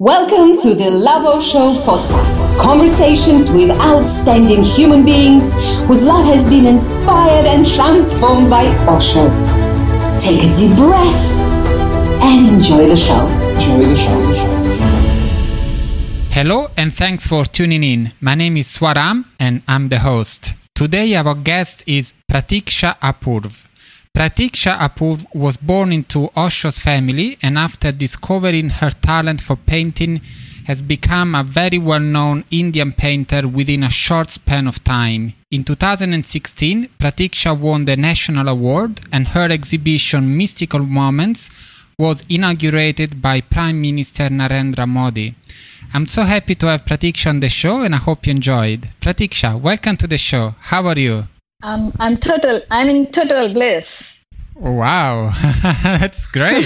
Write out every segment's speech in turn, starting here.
Welcome to the Love Osho podcast. Conversations with outstanding human beings whose love has been inspired and transformed by Osho. Take a deep breath and enjoy the show. Hello and thanks for tuning in. My name is Swaram and I'm the host. Today our guest is Pratiksha Apurv. Pratiksha Apurv was born into Osho's family and after discovering her talent for painting has become a very well-known Indian painter within a short span of time. In 2016, Pratiksha won the National Award and her exhibition Mystical Moments was inaugurated by Prime Minister Narendra Modi. I'm so happy to have Pratiksha on the show and I hope you enjoyed. Pratiksha, welcome to the show. How are you? I'm in total bliss. Wow, that's great.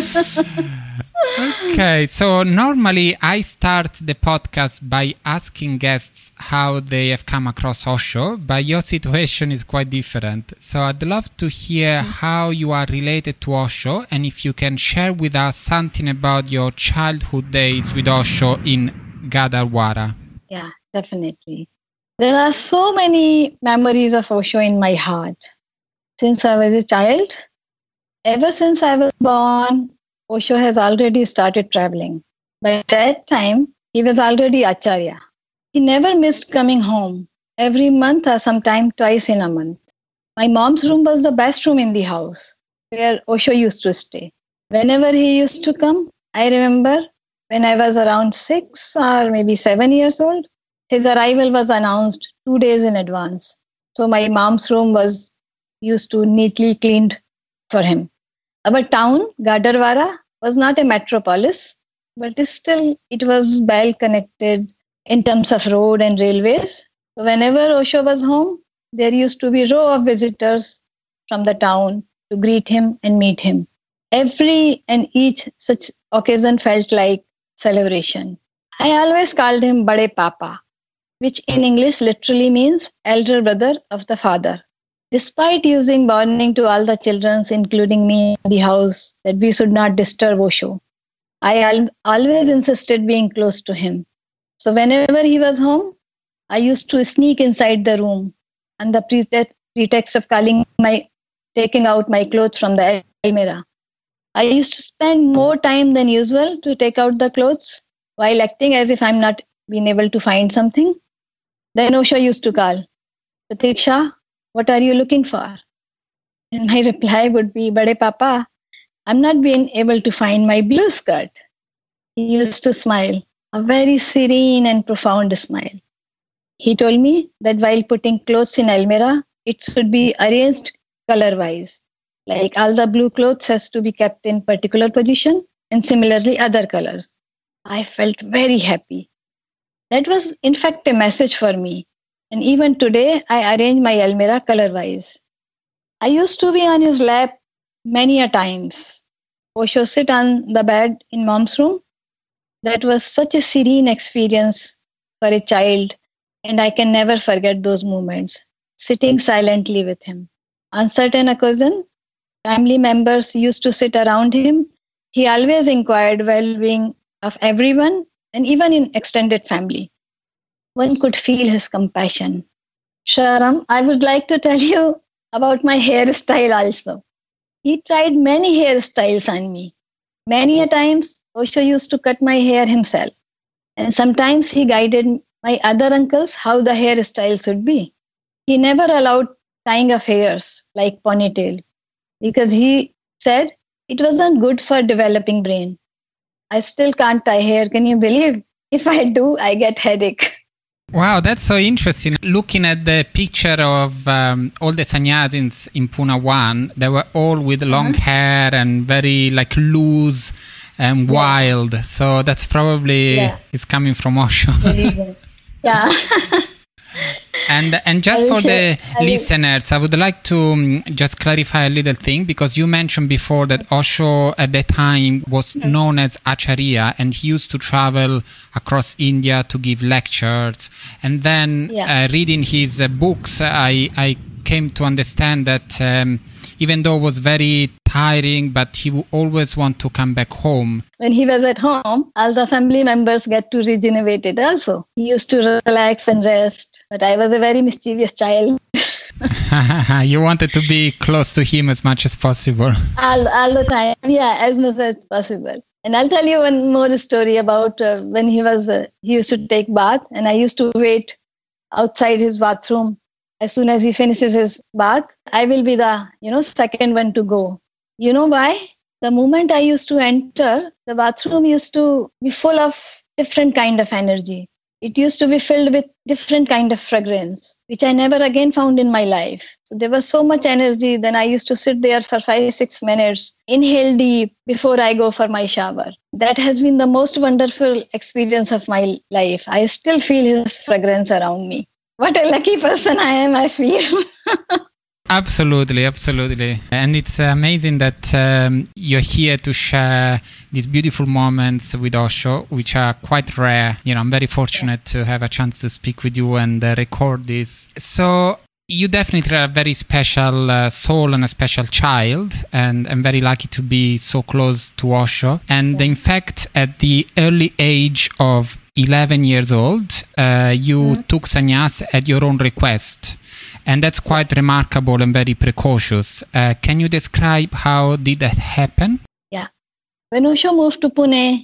Okay, so normally I start the podcast by asking guests how they have come across Osho, but your situation is quite different. So I'd love to hear how you are related to Osho and if you can share with us something about your childhood days with Osho in Gadarwara. Yeah, definitely. There are so many memories of Osho in my heart. Since I was a child, ever since I was born, Osho has already started traveling. By that time, he was already Acharya. He never missed coming home, every month or sometime twice in a month. My mom's room was the best room in the house, where Osho used to stay. Whenever he used to come, I remember when I was around 6 or maybe 7 years old, his arrival was announced 2 days in advance. So my mom's room was used to neatly cleaned for him. Our town, Gadarwara, was not a metropolis, but still it was well connected in terms of road and railways. So whenever Osho was home, there used to be a row of visitors from the town to greet him and meet him. Every and each such occasion felt like celebration. I always called him Bade Papa, which in English literally means elder brother of the father. Despite using warning to all the children, including me in the house, that we should not disturb Osho, I always insisted being close to him. So whenever he was home, I used to sneak inside the room on the pretext of taking out my clothes from the almirah. I used to spend more time than usual to take out the clothes while acting as if I'm not being able to find something. Then Osho used to call, Pratiksha, what are you looking for? And my reply would be, Bade Papa, I'm not being able to find my blue skirt. He used to smile, a very serene and profound smile. He told me that while putting clothes in almirah, it should be arranged color-wise. Like all the blue clothes has to be kept in particular position and similarly other colors. I felt very happy. That was in fact a message for me. And even today, I arrange my almirah color-wise. I used to be on his lap many a times. Osho sit on the bed in mom's room. That was such a serene experience for a child, and I can never forget those moments, sitting silently with him. On certain occasion, family members used to sit around him. He always inquired well-being of everyone, and even in extended family. One could feel his compassion. Sharam, I would like to tell you about my hairstyle also. He tried many hairstyles on me. Many a times, Osho used to cut my hair himself. And sometimes he guided my other uncles how the hairstyle should be. He never allowed tying of hairs like ponytail because he said it wasn't good for developing brain. I still can't tie hair. Can you believe? If I do, I get headache. Wow, that's so interesting. Looking at the picture of all the sannyasis in Pune 1, they were all with long hair and very loose and wild. So that's probably is coming from Osho. Yeah. And just for the listeners, I would like to just clarify a little thing because you mentioned before that Osho at that time was known as Acharya and he used to travel across India to give lectures. And then reading his books, I came to understand that even though it was very tiring, but he would always want to come back home. When he was at home, all the family members get to regenerate it also. He used to relax and rest, but I was a very mischievous child. You wanted to be close to him as much as possible. All the time, yeah, as much as possible. And I'll tell you one more story about when he used to take bath, and I used to wait outside his bathroom. As soon as he finishes his bath, I will be the, second one to go. You know why? The moment I used to enter, the bathroom used to be full of different kind of energy. It used to be filled with different kind of fragrance, which I never again found in my life. So there was so much energy. Then I used to sit there for 5-6 minutes, inhale deep before I go for my shower. That has been the most wonderful experience of my life. I still feel his fragrance around me. What a lucky person I am, I feel. Absolutely. And it's amazing that you're here to share these beautiful moments with Osho, which are quite rare. I'm very fortunate to have a chance to speak with you and record this. So you definitely are a very special soul and a special child, and I'm very lucky to be so close to Osho. And in fact, at the early age of 11 years old, you took sannyas at your own request. And that's quite remarkable and very precocious. Can you describe how did that happen? Yeah. When Osho moved to Pune,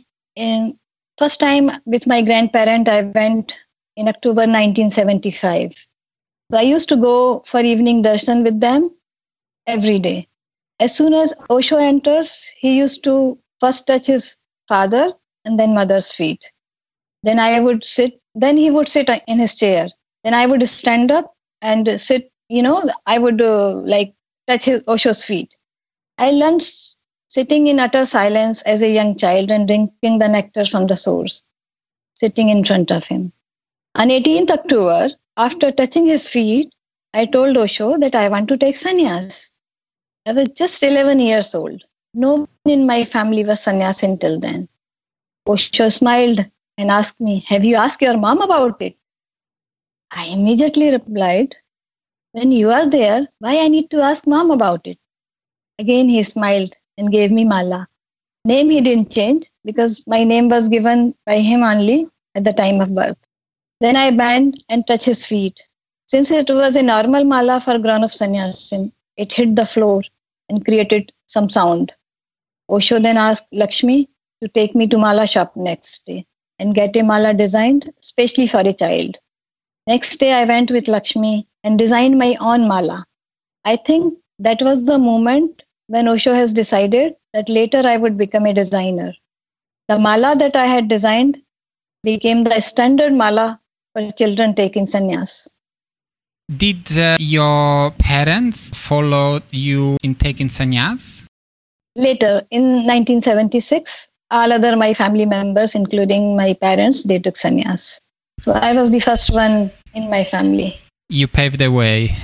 first time with my grandparent, I went in October 1975. So I used to go for evening darshan with them every day. As soon as Osho enters, he used to first touch his father and then mother's feet. Then I would sit, then he would sit in his chair. Then I would stand up and sit, I would touch Osho's feet. I learned sitting in utter silence as a young child and drinking the nectar from the source, sitting in front of him. On 18th October, after touching his feet, I told Osho that I want to take sannyas. I was just 11 years old. No one in my family was sannyas until then. Osho smiled and asked me, "Have you asked your mom about it?" I immediately replied, "When you are there, why I need to ask mom about it?" Again, he smiled and gave me mala. Name he didn't change because my name was given by him only at the time of birth. Then I bent and touched his feet. Since it was a normal mala for grown-up sannyasin, it hit the floor and created some sound. Osho then asked Lakshmi to take me to mala shop next day and get a mala designed specially for a child. Next day, I went with Lakshmi and designed my own mala. I think that was the moment when Osho has decided that later I would become a designer. The mala that I had designed became the standard mala for children taking sannyas. Did your parents follow you in taking sannyas? Later, in 1976, all other my family members, including my parents, they took sannyas. So I was the first one in my family. You paved the way.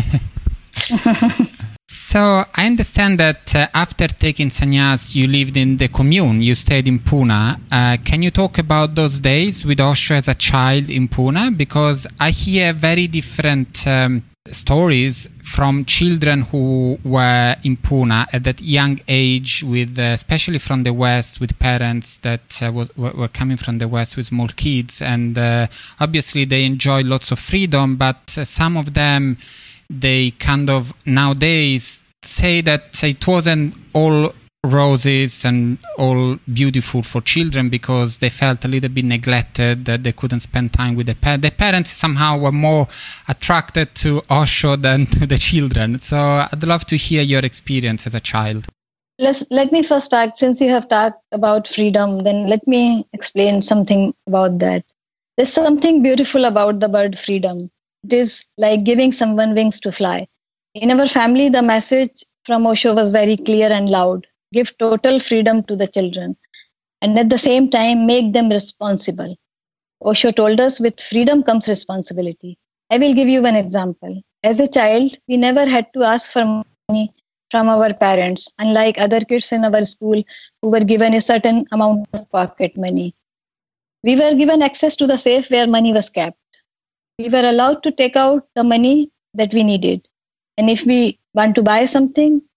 So I understand that after taking sannyas, you lived in the commune. You stayed in Pune. Can you talk about those days with Osho as a child in Pune? Because I hear very different stories from children who were in Pune at that young age, with especially from the West, with parents that were coming from the West with small kids, and obviously they enjoy lots of freedom, but some of them, they kind of nowadays say that it wasn't all roses and all beautiful for children because they felt a little bit neglected, that they couldn't spend time with their parents. Their parents somehow were more attracted to Osho than to the children. So I'd love to hear your experience as a child. Let me first start, since you have talked about freedom, then let me explain something about that. There's something beautiful about the word freedom. It is like giving someone wings to fly. In our family, the message from Osho was very clear and loud. Give total freedom to the children and at the same time make them responsible. Osho told us with freedom comes responsibility. I will give you an example. As a child, we never had to ask for money from our parents, unlike other kids in our school who were given a certain amount of pocket money. We were given access to the safe where money was kept. We were allowed to take out the money that we needed. And if we want to buy something,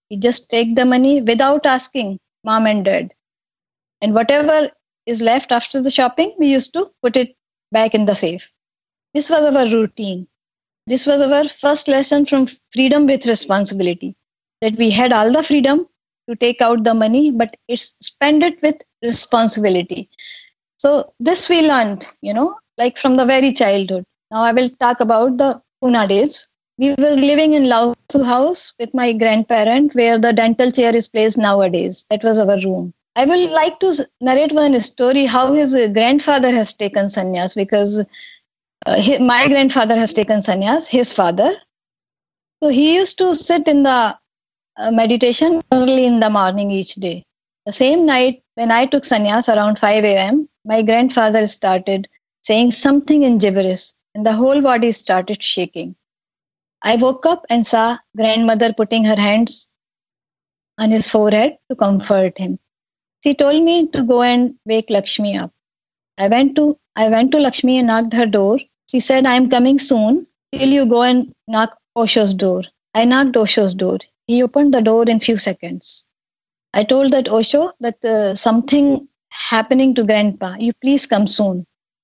He just take the money without asking mom and dad. And whatever is left after the shopping, we used to put it back in the safe. This was our routine. This was our first lesson from freedom with responsibility. That we had all the freedom to take out the money, but spend it with responsibility. So this we learned, like from the very childhood. Now I will talk about the Pune days. We were living in Lausu house with my grandparent where the dental chair is placed nowadays. That was our room. I will like to narrate one story how his grandfather has taken sannyas, because my grandfather has taken sannyas, his father. So he used to sit in the meditation early in the morning each day. The same night when I took sannyas around 5 a.m., my grandfather started saying something in gibberish and the whole body started shaking. I woke up and saw grandmother putting her hands on his forehead to comfort him. She told me to go and wake Lakshmi up. I went to Lakshmi and knocked her door. She said, I am coming soon. Till you go and knock Osho's door. I knocked Osho's door. He opened the door in few seconds. I told that Osho that something happening to grandpa. You please come soon.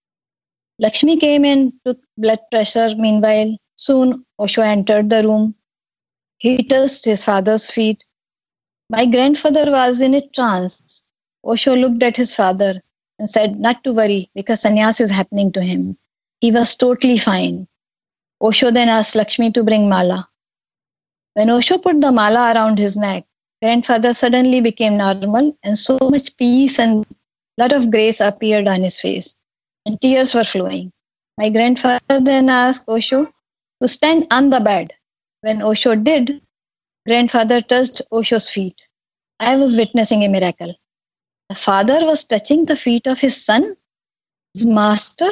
Lakshmi came and took blood pressure. Meanwhile, soon Osho entered the room. He touched his father's feet. My grandfather was in a trance. Osho looked at his father and said not to worry because sannyas is happening to him. He was totally fine. Osho then asked Lakshmi to bring mala. When Osho put the mala around his neck, grandfather suddenly became normal and so much peace and lot of grace appeared on his face and tears were flowing. My grandfather then asked Osho to stand on the bed. When Osho did, grandfather touched Osho's feet. I was witnessing a miracle. The father was touching the feet of his son, his master.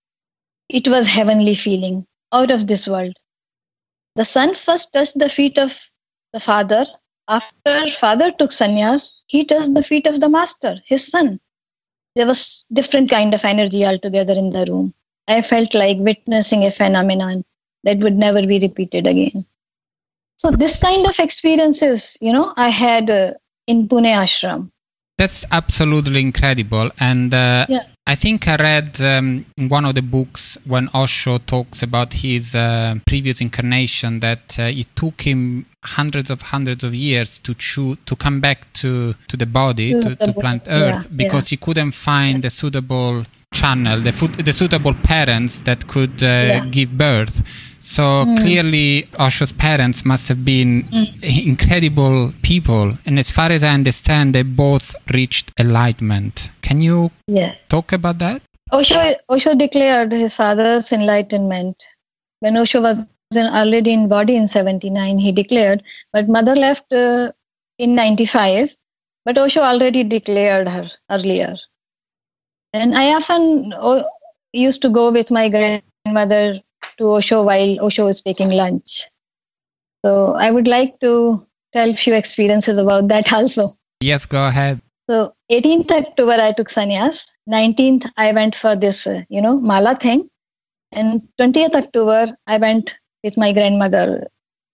It was heavenly feeling, out of this world. The son first touched the feet of the father. After father took sannyas, he touched the feet of the master, his son. There was different kind of energy altogether in the room. I felt like witnessing a phenomenon that would never be repeated again. So this kind of experiences, I had in Pune ashram. That's absolutely incredible. And I think I read in one of the books when Osho talks about his previous incarnation that it took him hundreds of years to come back to the body, to planet Earth, because he couldn't find the suitable channel, the suitable parents that could give birth. So clearly Osho's parents must have been incredible people. And as far as I understand, they both reached enlightenment. Can you talk about that? Osho declared his father's enlightenment. When Osho was already in body in 79, he declared, but mother left in 95, but Osho already declared her earlier. And I often used to go with my grandmother to Osho while Osho was taking lunch. So I would like to tell a few experiences about that also. Yes, go ahead. So 18th October I took sannyas. 19th I went for this, mala thing. And 20th October I went with my grandmother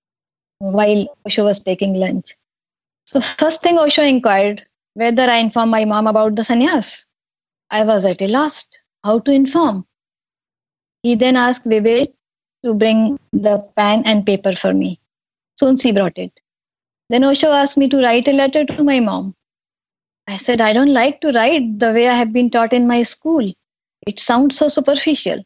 while Osho was taking lunch. So first thing Osho inquired whether I inform my mom about the sannyas. I was at a loss how to inform. He then asked Vivek to bring the pen and paper for me. Soon she brought it. Then Osho asked me to write a letter to my mom. I said, I don't like to write the way I have been taught in my school. It sounds so superficial.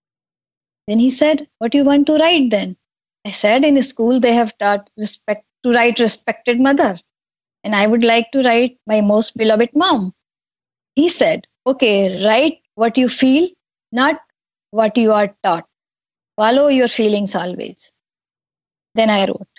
Then he said, what do you want to write then? I said, in school they have taught to write respected mother. And I would like to write my most beloved mom. He said, okay, write what you feel, not what you are taught. Follow your feelings always. Then I wrote.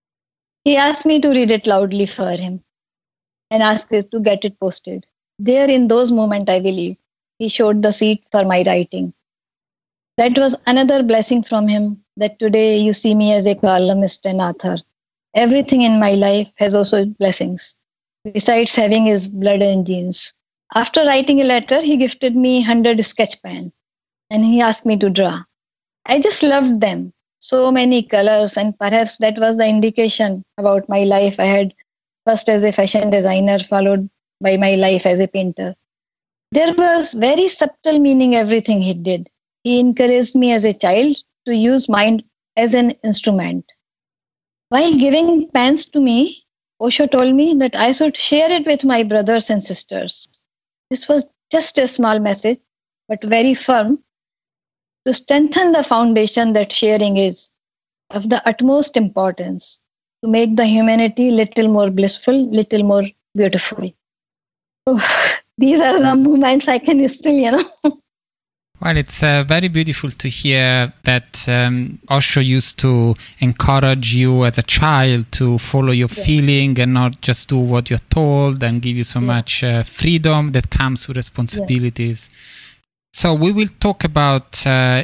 He asked me to read it loudly for him and asked us to get it posted. There in those moments, I believe, he showed the seed for my writing. That was another blessing from him that today you see me as a columnist and author. Everything in my life has also blessings, besides having his blood and genes. After writing a letter, he gifted me 100 sketch pens and he asked me to draw. I just loved them. so many colors, and perhaps that was the indication about my life ahead, first as a fashion designer, followed by my life as a painter. There was very subtle meaning everything he did. He encouraged me as a child to use mind as an instrument. While giving pens to me, Osho told me that I should share it with my brothers and sisters. This was just a small message, but very firm, to strengthen the foundation that sharing is of the utmost importance, to make the humanity little more blissful, little more beautiful. Oh, these are the moments I can still, Well, it's very beautiful to hear that Osho used to encourage you as a child to follow your feeling and not just do what you're told, and give you so much freedom that comes with responsibilities. So we will talk about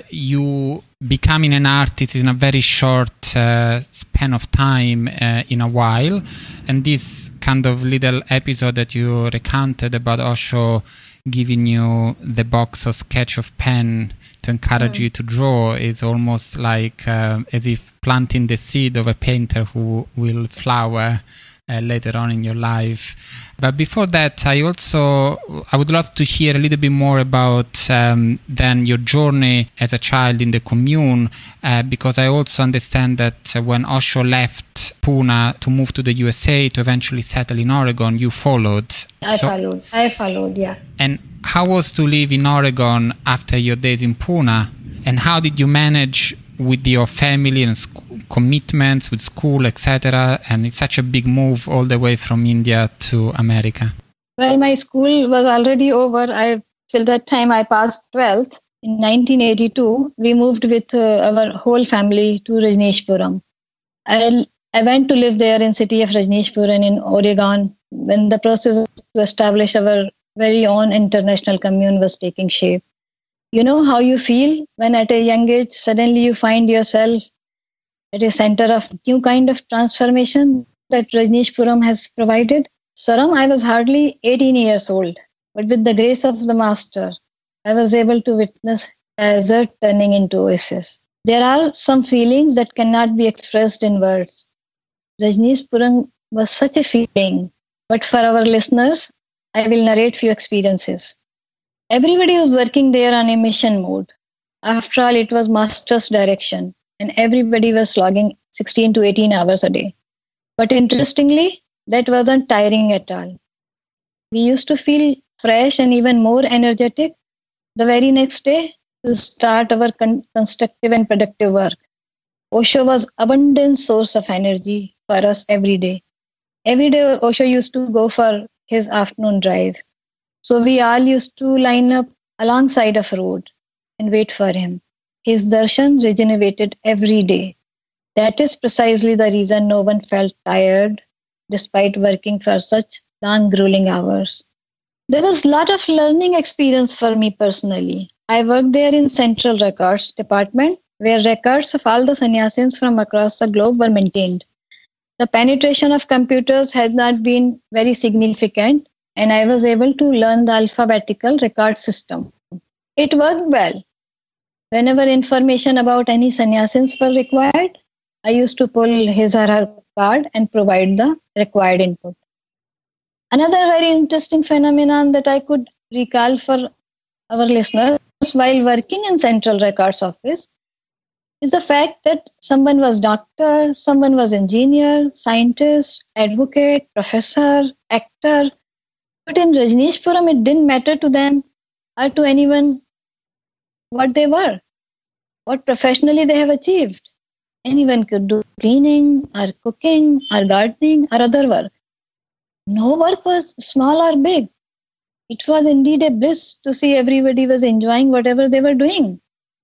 you becoming an artist in a very short span of time in a while. And this kind of little episode that you recounted about Osho giving you the box of sketch of pen to encourage you to draw is almost like as if planting the seed of a painter who will flower later on in your life. But before that, I would love to hear a little bit more about then your journey as a child in the commune, because I also understand that when Osho left Pune to move to the USA to eventually settle in Oregon, you followed. I followed, yeah. And how was to live in Oregon after your days in Pune? And how did you manage with your family and commitments with school, etc.? And it's such a big move all the way from India to America. Well, my school was already over. Till that time, I passed 12th. In 1982, we moved with our whole family to Rajneeshpuram. I went to live there in city of Rajneeshpuram in Oregon when the process to establish our very own international commune was taking shape. You know how you feel when at a young age, suddenly you find yourself at a center of new kind of transformation that Rajneeshpuram has provided. Saram, I was hardly 18 years old, but with the grace of the master, I was able to witness desert turning into oasis. There are some feelings that cannot be expressed in words. Rajneeshpuram was such a feeling, but for our listeners, I will narrate few experiences. Everybody was working there on a mission mode. After all, it was master's direction, and everybody was logging 16 to 18 hours a day. But interestingly, that wasn't tiring at all. We used to feel fresh and even more energetic the very next day to start our constructive and productive work. Osho was abundant source of energy for us every day. Every day, Osho used to go for his afternoon drive. So we all used to line up alongside of road and wait for him. His darshan regenerated every day. That is precisely the reason no one felt tired despite working for such long, grueling hours. There was a lot of learning experience for me personally. I worked there in Central Records Department, where records of all the sannyasins from across the globe were maintained. The penetration of computers had not been very significant, and I was able to learn the alphabetical record system. It worked well. Whenever information about any sannyasins were required, I used to pull his or her card and provide the required input. Another very interesting phenomenon that I could recall for our listeners while working in Central Records Office is the fact that someone was doctor, someone was engineer, scientist, advocate, professor, actor. But in Rajneeshpuram, it didn't matter to them or to anyone what they were, what professionally they have achieved. Anyone could do cleaning or cooking or gardening or other work. No work was small or big. It was indeed a bliss to see everybody was enjoying whatever they were doing.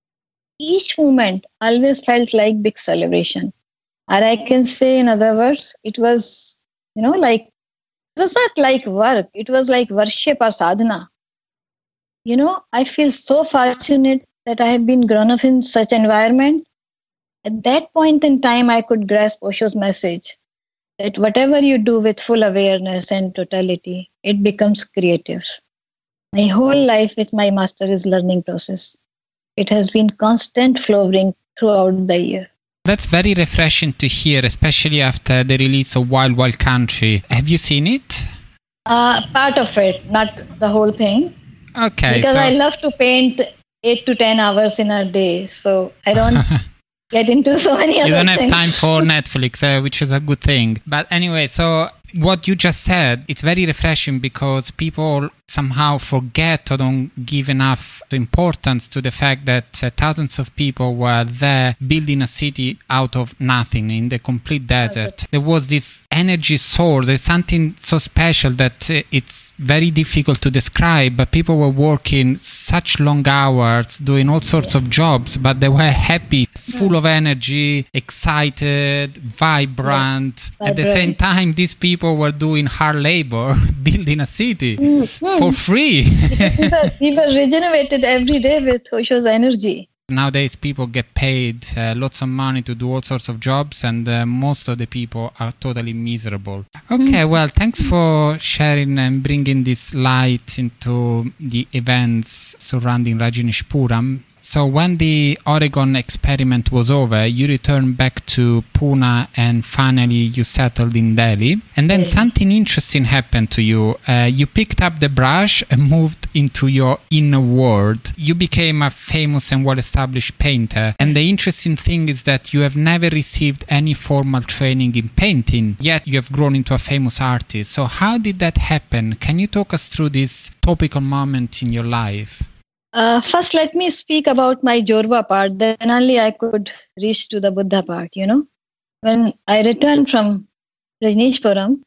Each moment always felt like big celebration. Or I can say, in other words, it was, it was not like work. It was like worship or sadhana. I feel so fortunate that I have been grown up in such environment. At that point in time, I could grasp Osho's message that whatever you do with full awareness and totality, it becomes creative. My whole life with my master is learning process. It has been constant flowing throughout the year. That's very refreshing to hear, especially after the release of Wild Wild Country. Have you seen it? Part of it, not the whole thing. Okay. Because I love to paint 8 to 10 hours in a day, so I don't get into so many other things. You don't have time for Netflix, which is a good thing. But anyway, so what you just said, it's very refreshing because people somehow forget or don't give enough importance to the fact that thousands of people were there building a city out of nothing in the complete desert. There was this energy source. There's something so special that it's very difficult to describe, but people were working such long hours, doing all sorts of jobs, but they were happy, full of energy, excited, vibrant. At the same time, these people were doing hard labor, building a city for free. we were regenerated every day with Osho's energy. Nowadays, people get paid lots of money to do all sorts of jobs, and most of the people are totally miserable. Okay, well, thanks for sharing and bringing this light into the events surrounding Rajneeshpuram. So when the Oregon experiment was over, you returned back to Pune and finally you settled in Delhi. And then something interesting happened to you. You picked up the brush and moved into your inner world. You became a famous and well-established painter. And the interesting thing is that you have never received any formal training in painting, yet you have grown into a famous artist. So how did that happen? Can you talk us through this topical moment in your life? First, let me speak about my Jorva part. Then only I could reach to the Buddha part, When I returned from Rajneeshpuram,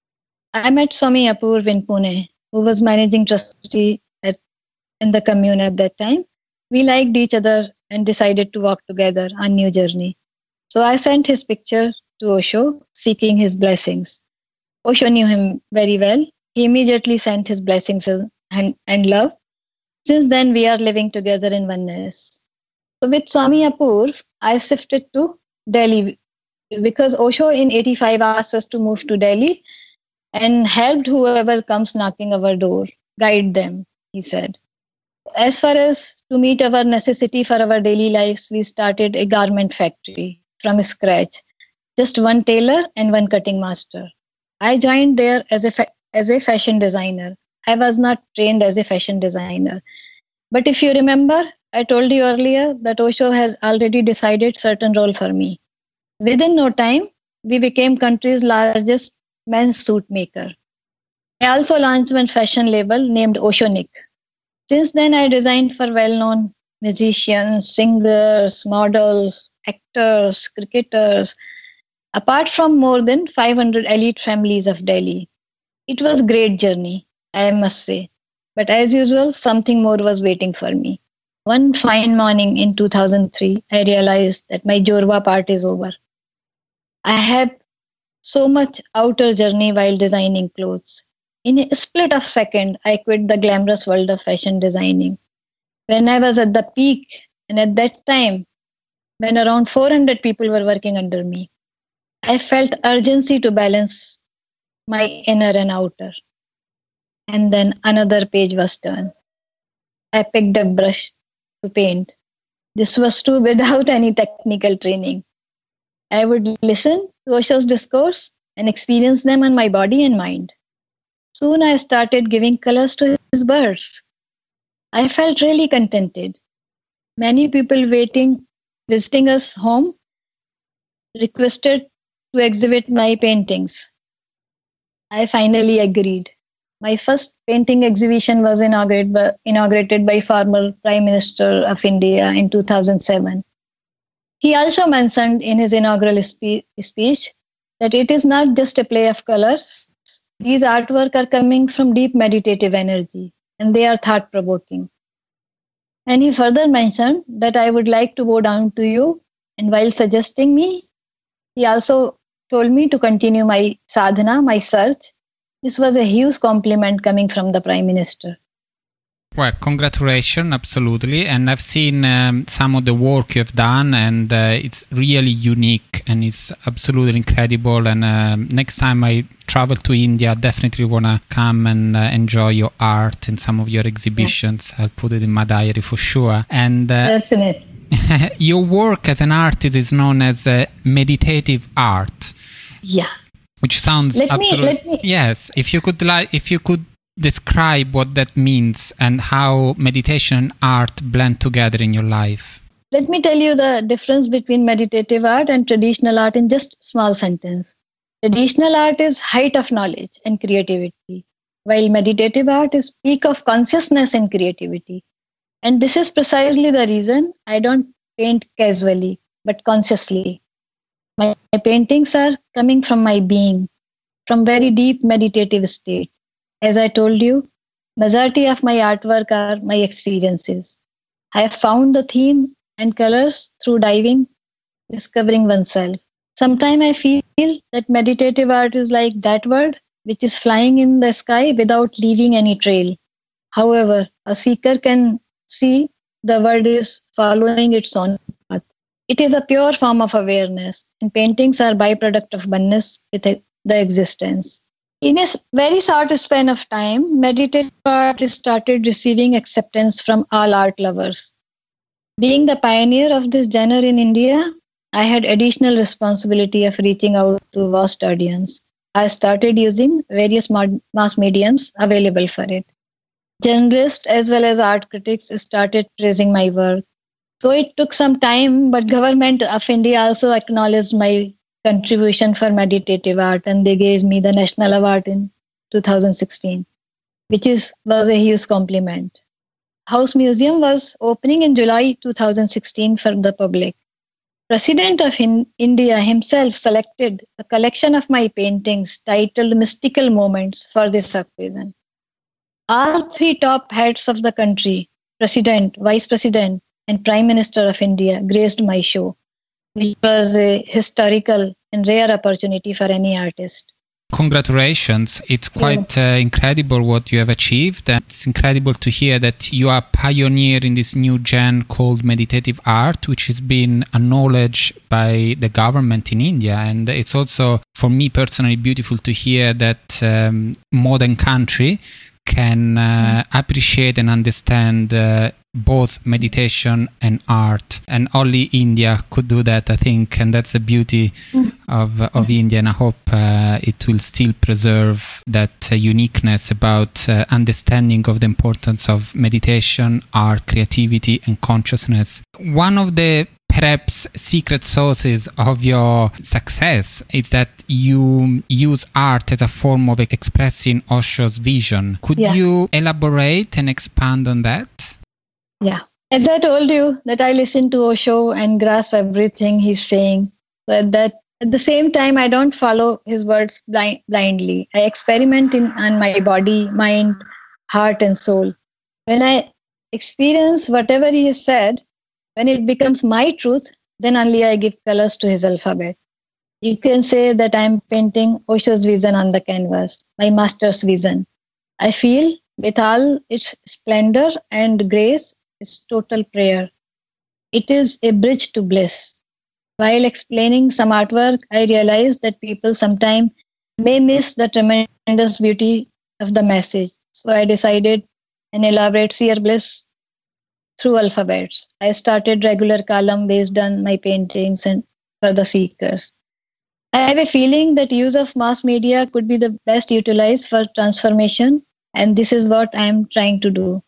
I met Swami Apurv in Pune, who was managing trustee in the commune at that time. We liked each other and decided to walk together on new journey. So I sent his picture to Osho, seeking his blessings. Osho knew him very well. He immediately sent his blessings and love. Since then, we are living together in oneness. So with Swami Apurv, I shifted to Delhi because Osho in 85 asked us to move to Delhi and helped whoever comes knocking our door, guide them, he said. As far as to meet our necessity for our daily lives, we started a garment factory from scratch. Just one tailor and one cutting master. I joined there as a fashion designer. I was not trained as a fashion designer. But if you remember, I told you earlier that Osho has already decided certain role for me. Within no time, we became country's largest men's suit maker. I also launched one fashion label named Oshonic. Since then, I designed for well-known musicians, singers, models, actors, cricketers, apart from more than 500 elite families of Delhi. It was a great journey, I must say. But as usual, something more was waiting for me. One fine morning in 2003, I realized that my Jorva part is over. I had so much outer journey while designing clothes. In a split of a second, I quit the glamorous world of fashion designing. When I was at the peak, and at that time, when around 400 people were working under me, I felt urgency to balance my inner and outer. And then another page was turned. I picked up brush to paint. This was too without any technical training. I would listen to Osho's discourse and experience them on my body and mind. Soon I started giving colors to his birds. I felt really contented. Many people visiting us home, requested to exhibit my paintings. I finally agreed. My first painting exhibition was inaugurated by former Prime Minister of India in 2007. He also mentioned in his inaugural speech that it is not just a play of colors. These artworks are coming from deep meditative energy and they are thought-provoking. And he further mentioned that I would like to bow down to you, and while suggesting me, he also told me to continue my sadhana, my search. This was a huge compliment coming from the Prime Minister. Well, congratulations, absolutely. And I've seen some of the work you've done, and it's really unique and it's absolutely incredible. And next time I travel to India, I definitely want to come and enjoy your art and some of your exhibitions. Yeah. I'll put it in my diary for sure. And definitely. your work as an artist is known as meditative art. Yeah. Which sounds absolutely... Yes, if you could describe what that means and how meditation and art blend together in your life. Let me tell you the difference between meditative art and traditional art in just a small sentence. Traditional art is height of knowledge and creativity, while meditative art is peak of consciousness and creativity. And this is precisely the reason I don't paint casually, but consciously. My paintings are coming from my being, from very deep meditative state. As I told you, majority of my artwork are my experiences. I have found the theme and colors through diving, discovering oneself. Sometimes I feel that meditative art is like that bird which is flying in the sky without leaving any trail. However, a seeker can see the bird is following its own path. It is a pure form of awareness, and paintings are byproduct of oneness with the existence. In a very short span of time, meditative art started receiving acceptance from all art lovers. Being the pioneer of this genre in India, I had additional responsibility of reaching out to vast audience. I started using various mass mediums available for it. Journalists as well as art critics started praising my work. So it took some time, but Government of India also acknowledged my contribution for meditative art, and they gave me the National Award in 2016, which was a huge compliment. House Museum was opening in July 2016 for the public. President of India himself selected a collection of my paintings titled Mystical Moments for this occasion. All three top heads of the country, President, Vice President, and Prime Minister of India, graced my show, which was a historical and rare opportunity for any artist. Congratulations. It's quite incredible what you have achieved. It's incredible to hear that you are a pioneer in this new genre called meditative art, which has been acknowledged by the government in India. And it's also, for me personally, beautiful to hear that modern country can appreciate and understand both meditation and art, and only India could do that, I think, and that's the beauty of India, and I hope it will still preserve that uniqueness about understanding of the importance of meditation, art, creativity, and consciousness. One of the perhaps secret sources of your success is that you use art as a form of expressing Osho's vision. Could you elaborate and expand on that? Yeah. As I told you, that I listen to Osho and grasp everything he's saying. But that at the same time, I don't follow his words blindly. I experiment on my body, mind, heart, and soul. When I experience whatever he has said, when it becomes my truth, then only I give colors to his alphabet. You can say that I'm painting Osho's vision on the canvas, my master's vision. I feel with all its splendor and grace, it's total prayer. It is a bridge to bliss. While explaining some artwork, I realized that people sometimes may miss the tremendous beauty of the message. So I decided an elaborate sheer bliss through alphabets. I started regular column based on my paintings and for the seekers. I have a feeling that use of mass media could be the best utilized for transformation, and this is what I am trying to do.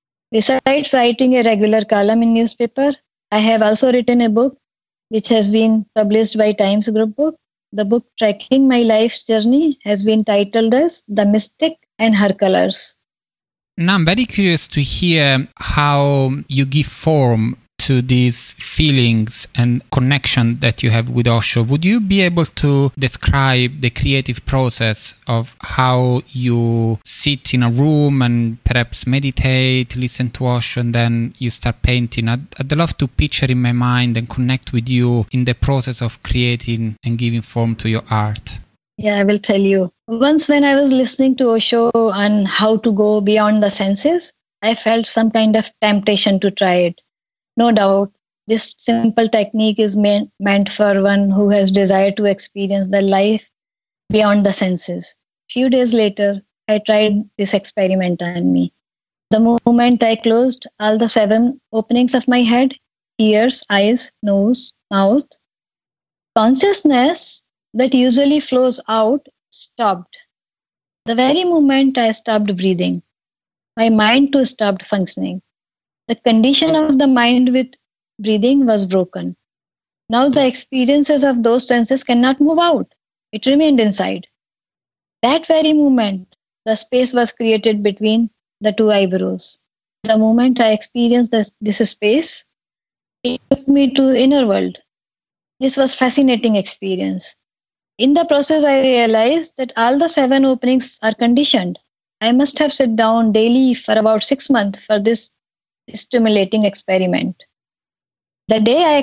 Besides writing a regular column in newspaper, I have also written a book which has been published by Times Group Book. The book tracking my life's journey has been titled as The Mystic and Her Colors. Now I'm very curious to hear how you give form to these feelings and connection that you have with Osho. Would you be able to describe the creative process of how you sit in a room and perhaps meditate, listen to Osho, and then you start painting? I'd love to picture in my mind and connect with you in the process of creating and giving form to your art. Yeah, I will tell you. Once when I was listening to Osho on how to go beyond the senses, I felt some kind of temptation to try it. No doubt, this simple technique is meant for one who has desire to experience the life beyond the senses. Few days later, I tried this experiment on me. The moment I closed all the 7 openings of my head, ears, eyes, nose, mouth. Consciousness that usually flows out stopped. The very moment I stopped breathing, my mind too stopped functioning. The condition of the mind with breathing was broken. Now the experiences of those senses cannot move out. It remained inside. That very moment, the space was created between the two eyebrows. The moment I experienced this space, it took me to inner world. This was fascinating experience. In the process, I realized that all the 7 openings are conditioned. I must have sat down daily for about 6 months for this stimulating experiment. The day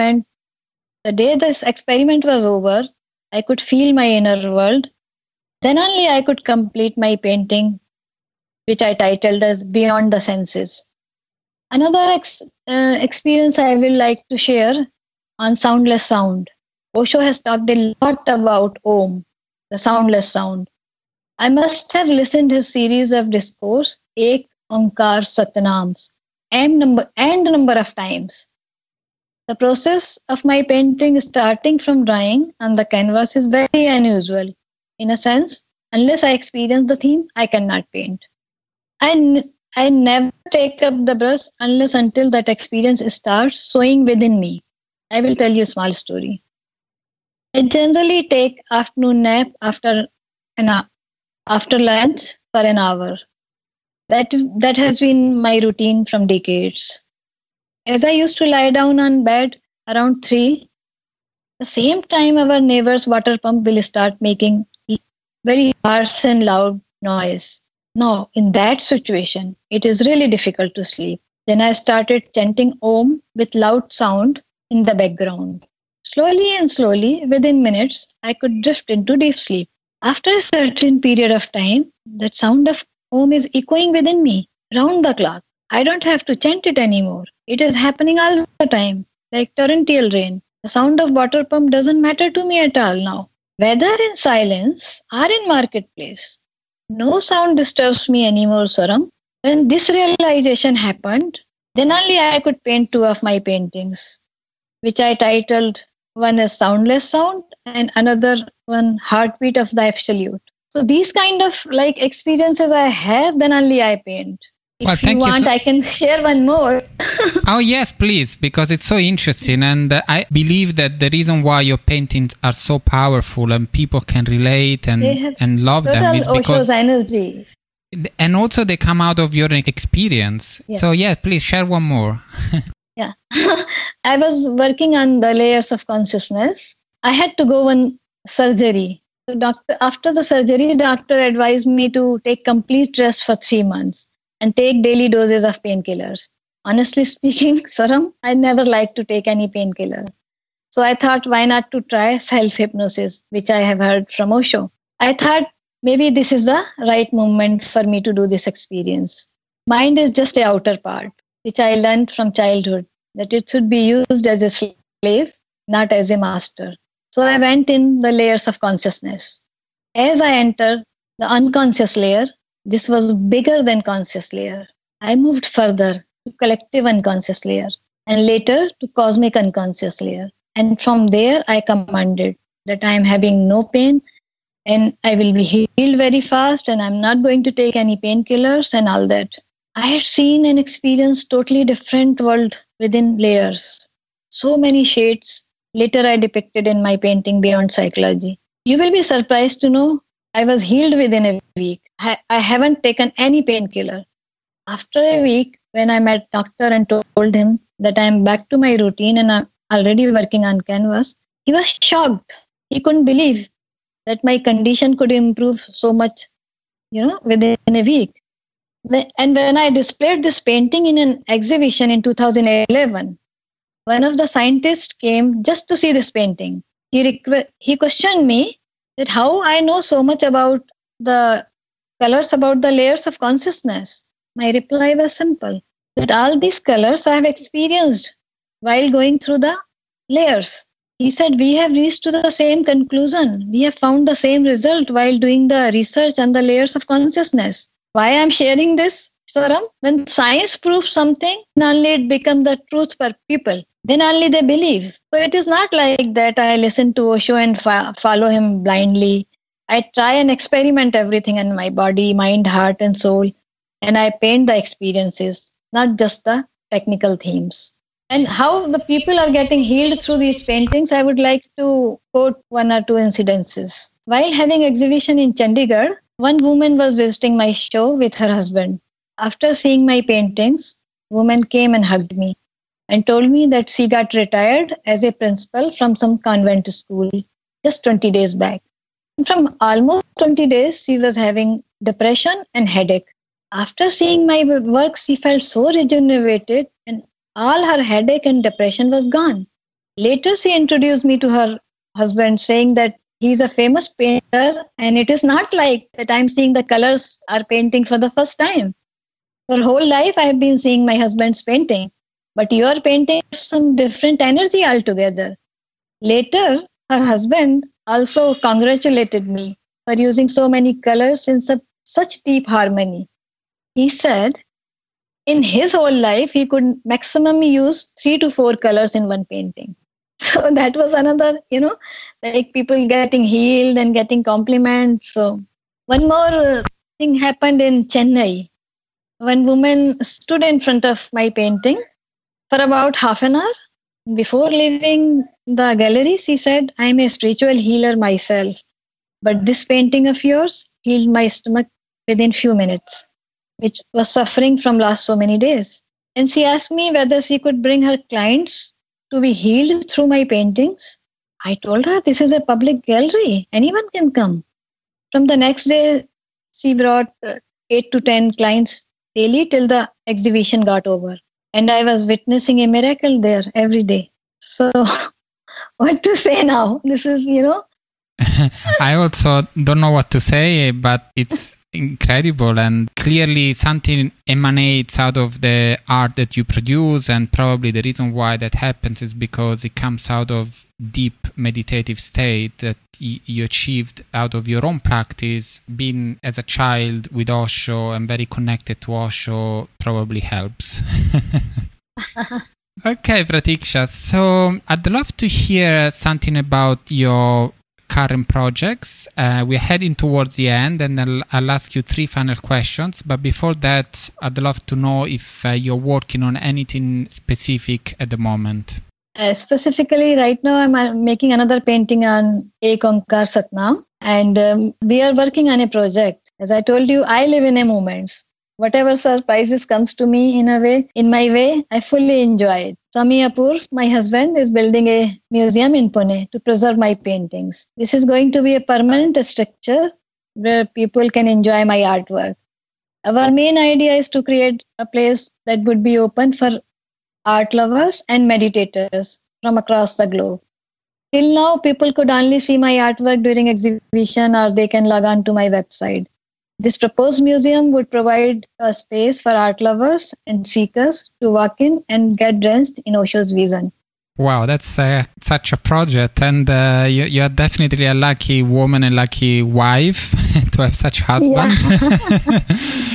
this experiment was over, I could feel my inner world. Then only I could complete my painting, which I titled as Beyond the Senses. Another experience I will like to share on soundless sound. Osho has talked a lot about Om, the soundless sound. I must have listened his series of discourse, Ek Onkar Satnams, number of times. The process of my painting starting from drawing on the canvas is very unusual. In a sense, unless I experience the theme, I cannot paint. I never take up the brush until that experience starts sowing within me. I will tell you a small story. I generally take afternoon nap after lunch for an hour. That has been my routine from decades. As I used to lie down on bed around 3, the same time our neighbor's water pump will start making very harsh and loud noise. Now, in that situation, it is really difficult to sleep. Then I started chanting Om with loud sound in the background. Slowly and slowly, within minutes, I could drift into deep sleep. After a certain period of time, that sound of Om is echoing within me, round the clock. I don't have to chant it anymore. It is happening all the time, like torrential rain. The sound of water pump doesn't matter to me at all now. Whether in silence or in marketplace, no sound disturbs me anymore, Swaram. When this realization happened, then only I could paint 2 of my paintings, which I titled, one is Soundless Sound and another one Heartbeat of the Absolute. So these kind of experiences I have, then only I paint. If you want, I can share one more. Oh, yes, please, because it's so interesting. And I believe that the reason why your paintings are so powerful and people can relate and love them is because Osho's energy. And also they come out of your experience. Yeah. So, yes, please share one more. Yeah. I was working on the layers of consciousness. I had to go on surgery. So after the surgery, doctor advised me to take complete rest for 3 months and take daily doses of painkillers. Honestly speaking, Swaram, I never like to take any painkiller. So I thought, why not to try self-hypnosis, which I have heard from Osho. I thought maybe this is the right moment for me to do this experience. Mind is just the outer part, which I learned from childhood, that it should be used as a slave, not as a master. So I went in the layers of consciousness. As I entered the unconscious layer, this was bigger than conscious layer. I moved further to collective unconscious layer and later to cosmic unconscious layer. And from there, I commanded that I am having no pain and I will be healed very fast and I'm not going to take any painkillers and all that. I had seen and experienced totally different world within layers. So many shades later I depicted in my painting Beyond Psychology. You will be surprised to know I was healed within a week. I haven't taken any painkiller. After a week, when I met doctor and told him that I am back to my routine and I'm already working on canvas, he was shocked. He couldn't believe that my condition could improve so much, within a week. And when I displayed this painting in an exhibition in 2011, one of the scientists came just to see this painting. He questioned me that how I know so much about the colors, about the layers of consciousness. My reply was simple, that all these colors I have experienced while going through the layers. He said, we have reached to the same conclusion. We have found the same result while doing the research on the layers of consciousness. Why I'm sharing this? Swaram, when science proves something, then only it becomes the truth for people. Then only they believe. So it is not like that I listen to Osho and follow him blindly. I try and experiment everything in my body, mind, heart, and soul. And I paint the experiences, not just the technical themes. And how the people are getting healed through these paintings, I would like to quote one or two incidences. While having exhibition in Chandigarh, one woman was visiting my show with her husband. After seeing my paintings, woman came and hugged me and told me that she got retired as a principal from some convent school just 20 days back. And from almost 20 days, she was having depression and headache. After seeing my work, she felt so rejuvenated and all her headache and depression was gone. Later, she introduced me to her husband, saying that he's a famous painter and it is not like that I'm seeing the colors are painting for the first time. For whole life, I have been seeing my husband's painting, but your painting has some different energy altogether. Later, her husband also congratulated me for using so many colors in such deep harmony. He said in his whole life, he could maximum use 3 to 4 colors in one painting. So that was another, like people getting healed and getting compliments. So one more thing happened in Chennai. One woman stood in front of my painting for about half an hour. Before leaving the gallery, she said, I'm a spiritual healer myself, but this painting of yours healed my stomach within few minutes, which was suffering from last so many days. And she asked me whether she could bring her clients to be healed through my paintings. I told her, this is a public gallery. Anyone can come. From the next day, she brought 8 to 10 clients daily till the exhibition got over. And I was witnessing a miracle there every day. So what to say now? This is, I also don't know what to say, but it's incredible, and clearly something emanates out of the art that you produce, and probably the reason why that happens is because it comes out of deep meditative state that you achieved out of your own practice. Being as a child with Osho and very connected to Osho probably helps. Okay, Pratiksha, so I'd love to hear something about your current projects. We're heading towards the end, and I'll ask you 3 final questions. But before that, I'd love to know if you're working on anything specific at the moment. Specifically, right now, I'm making another painting on Ek Onkar Satnam, and we are working on a project. As I told you, I live in a moment. Whatever surprises comes to me in my way, I fully enjoy it. Sami Apur, my husband, is building a museum in Pune to preserve my paintings. This is going to be a permanent structure where people can enjoy my artwork. Our main idea is to create a place that would be open for art lovers and meditators from across the globe. Till now, people could only see my artwork during exhibition, or they can log on to my website. This proposed museum would provide a space for art lovers and seekers to walk in and get drenched in Osho's vision. Wow, that's such a project, and you're definitely a lucky woman and lucky wife to have such a husband. Yeah.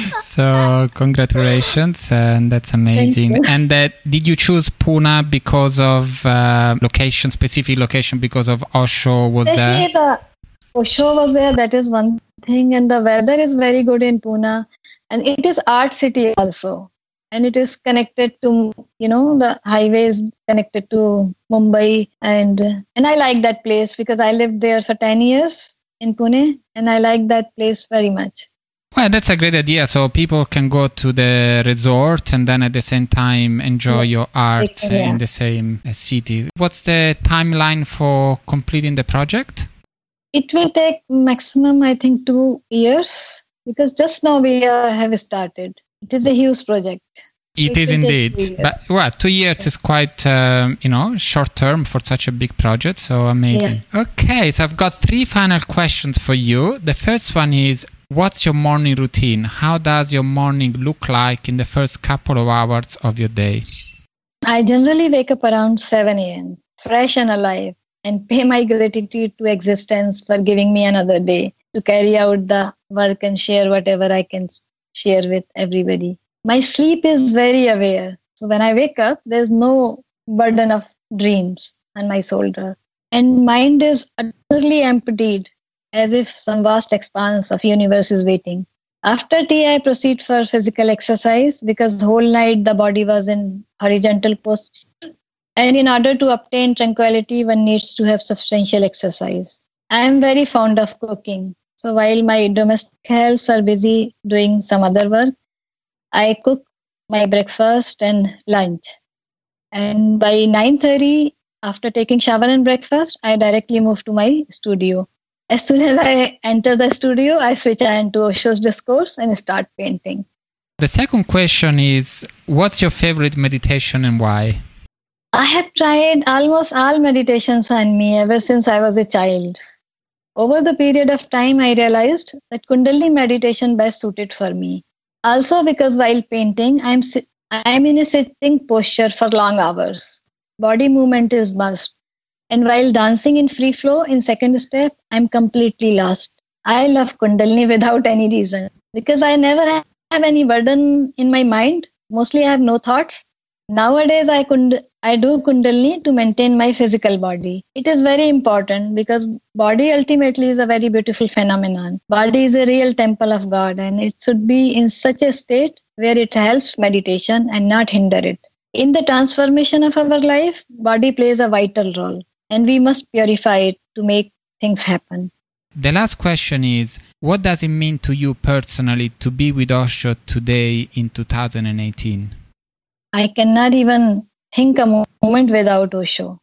So congratulations, and that's amazing. And did you choose Pune because of specific location, because of Osho was there? The Osho was there, that is one thing, and the weather is very good in Pune, and it is art city also. And it is connected to, the highways connected to Mumbai. And I like that place because I lived there for 10 years in Pune, and I like that place very much. Well, that's a great idea. So people can go to the resort and then at the same time enjoy your art in the same city. What's the timeline for completing the project? It will take maximum, I think, 2 years, because just now we have started. It is a huge project. It is indeed. But 2 years is quite, short term for such a big project. So amazing. Yeah. Okay, so I've got 3 final questions for you. The first one is, what's your morning routine? How does your morning look like in the first couple of hours of your day? I generally wake up around 7 a.m., fresh and alive, and pay my gratitude to existence for giving me another day to carry out the work and share whatever I can share with everybody. My sleep is very aware. So when I wake up, there's no burden of dreams on my shoulder. And mind is utterly emptied, as if some vast expanse of universe is waiting. After tea, I proceed for physical exercise because the whole night the body was in horizontal posture. And in order to obtain tranquility, one needs to have substantial exercise. I am very fond of cooking. So while my domestic helps are busy doing some other work, I cook my breakfast and lunch. And by 9:30, after taking shower and breakfast, I directly move to my studio. As soon as I enter the studio, I switch on to Osho's discourse and start painting. The second question is, what's your favorite meditation and why? I have tried almost all meditations on me ever since I was a child. Over the period of time, I realized that Kundalini meditation best suited for me. Also because while painting, I'm in a sitting posture for long hours. Body movement is must. And while dancing in free flow in second step, I'm completely lost. I love Kundalini without any reason because I never have any burden in my mind. Mostly I have no thoughts. Nowadays, I do Kundalini to maintain my physical body. It is very important because body ultimately is a very beautiful phenomenon. Body is a real temple of God and it should be in such a state where it helps meditation and not hinder it. In the transformation of our life, body plays a vital role and we must purify it to make things happen. The last question is, what does it mean to you personally to be with Osho today in 2018? I cannot even think a moment without Osho.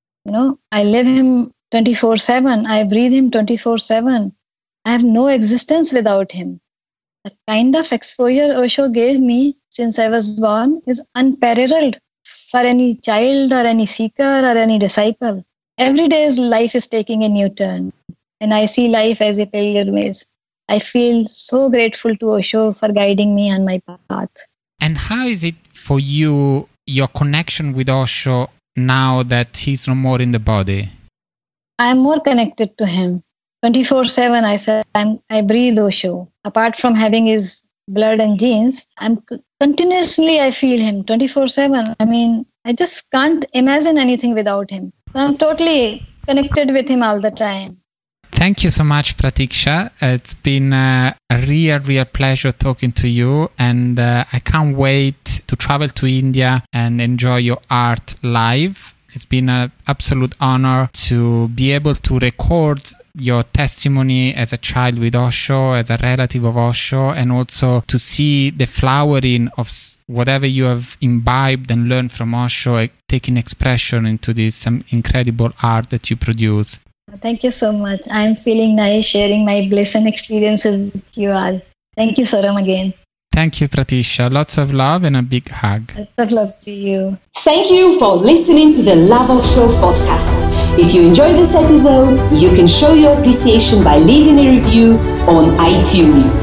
I live him 24/7. I breathe him 24/7. I have no existence without him. The kind of exposure Osho gave me since I was born is unparalleled for any child or any seeker or any disciple. Every day life is taking a new turn and I see life as a pilgrimage. I feel so grateful to Osho for guiding me on my path. And how is it for you, your connection with Osho now that he's no more in the body? I'm more connected to him. 24/7, I breathe Osho. Apart from having his blood and genes, continuously I feel him 24/7. I just can't imagine anything without him. I'm totally connected with him all the time. Thank you so much, Pratiksha. It's been a real pleasure talking to you, and I can't wait to travel to India and enjoy your art live. It's been an absolute honor to be able to record your testimony as a child with Osho, as a relative of Osho, and also to see the flowering of whatever you have imbibed and learned from Osho, taking expression into this incredible art that you produce. Thank you so much. I'm feeling nice sharing my bliss and experiences with you all. Thank you, Saram, again. Thank you, Pratisha. Lots of love and a big hug. Lots of love to you. Thank you for listening to the Love Osho podcast. If you enjoyed this episode, you can show your appreciation by leaving a review on iTunes.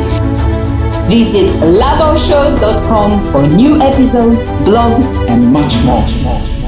Visit loveosho.com for new episodes, blogs, and much more.